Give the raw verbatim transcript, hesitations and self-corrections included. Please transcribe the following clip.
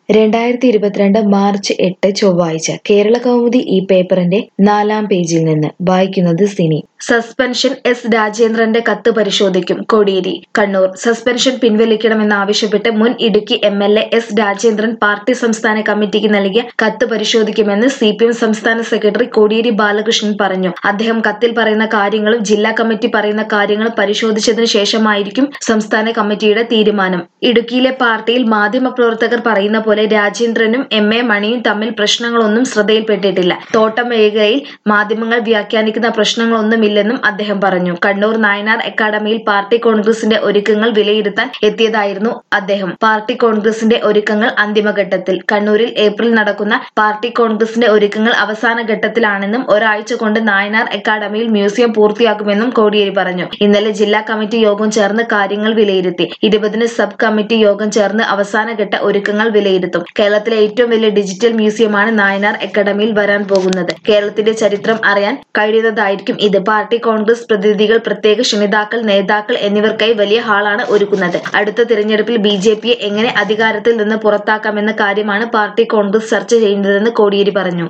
രണ്ടായിരത്തി ഇരുപത്തിരണ്ട് മാർച്ച് എട്ട് ചൊവ്വാഴ്ച കേരള കൗമുദി ഈ പേപ്പറിന്റെ നാലാം പേജിൽ നിന്ന് വായിക്കുന്നത് സിനി. സസ്പെൻഷൻ എസ് രാജേന്ദ്രന്റെ കത്ത് പരിശോധിക്കും കോടിയേരി കണ്ണൂർ. സസ്പെൻഷൻ പിൻവലിക്കണമെന്നാവശ്യപ്പെട്ട് മുൻ Idukki M L A S Rajendran party സംസ്ഥാന കമ്മിറ്റിക്ക് നൽകിയ കത്ത് പരിശോധിക്കുമെന്ന് സി പി എം സംസ്ഥാന സെക്രട്ടറി കോടിയേരി ബാലകൃഷ്ണൻ പറഞ്ഞു. അദ്ദേഹം കത്തിൽ പറയുന്ന കാര്യങ്ങളും ജില്ലാ കമ്മിറ്റി പറയുന്ന കാര്യങ്ങളും പരിശോധിച്ചതിനു ശേഷമായിരിക്കും സംസ്ഥാന കമ്മിറ്റിയുടെ തീരുമാനം. ഇടുക്കിയിലെ പാർട്ടിയിൽ മാധ്യമപ്രവർത്തകർ പറയുന്ന പോലെ രാജേന്ദ്രനും എം എ മണിയും തമ്മിൽ പ്രശ്നങ്ങളൊന്നും ശ്രദ്ധയിൽപ്പെട്ടിട്ടില്ല. തോട്ടം മേഖലയിൽ മാധ്യമങ്ങൾ വ്യാഖ്യാനിക്കുന്ന പ്രശ്നങ്ങളൊന്നുമില്ലെന്നും അദ്ദേഹം പറഞ്ഞു. കണ്ണൂർ നായനാർ അക്കാദമിയിൽ പാർട്ടി കോൺഗ്രസിന്റെ ഒരുക്കങ്ങൾ വിലയിരുത്താൻ എത്തിയതായിരുന്നു അദ്ദേഹം. പാർട്ടി കോൺഗ്രസിന്റെ ഒരുക്കങ്ങൾ അന്തിമഘട്ടത്തിൽ. കണ്ണൂരിൽ ഏപ്രിൽ നടക്കുന്ന പാർട്ടി കോൺഗ്രസിന്റെ ഒരുക്കങ്ങൾ അവസാന ഘട്ടത്തിലാണെന്നും ഒരാഴ്ച കൊണ്ട് നായനാർ അക്കാദമിയിൽ മ്യൂസിയം പൂർത്തിയാക്കുമെന്നും കോടിയേരി പറഞ്ഞു. ഇന്നലെ ജില്ലാ കമ്മിറ്റി യോഗം ചേർന്ന് കാര്യങ്ങൾ വിലയിരുത്തി. ഇരുപതിന് സബ് കമ്മിറ്റി യോഗം ചേർന്ന് അവസാനഘട്ട ഒരുക്കങ്ങൾ വിലയിരുത്തും. കേരളത്തിലെ ഏറ്റവും വലിയ ഡിജിറ്റൽ മ്യൂസിയമാണ് നായനാർ അക്കാദമിയിൽ വരാൻ പോകുന്നത്. കേരളത്തിന്റെ ചരിത്രം അറിയാൻ കഴിയുന്നതായിരിക്കും ഇത്. പാർട്ടി കോൺഗ്രസ് പ്രതിനിധികൾ, പ്രത്യേക ക്ഷണിതാക്കൾ, നേതാക്കൾ എന്നിവർക്കായി വലിയ ഹാളാണ് ഒരുക്കുന്നത്. അടുത്ത തിരഞ്ഞെടുപ്പിൽ ബി ജെ പിയെ എങ്ങനെ അധികാരത്തിൽ നിന്ന് പുറത്താക്കാമെന്ന കാര്യമാണ് പാർട്ടി കോൺഗ്രസ് ചർച്ച ചെയ്യുന്നതെന്ന് കോടിയേരി പറഞ്ഞു.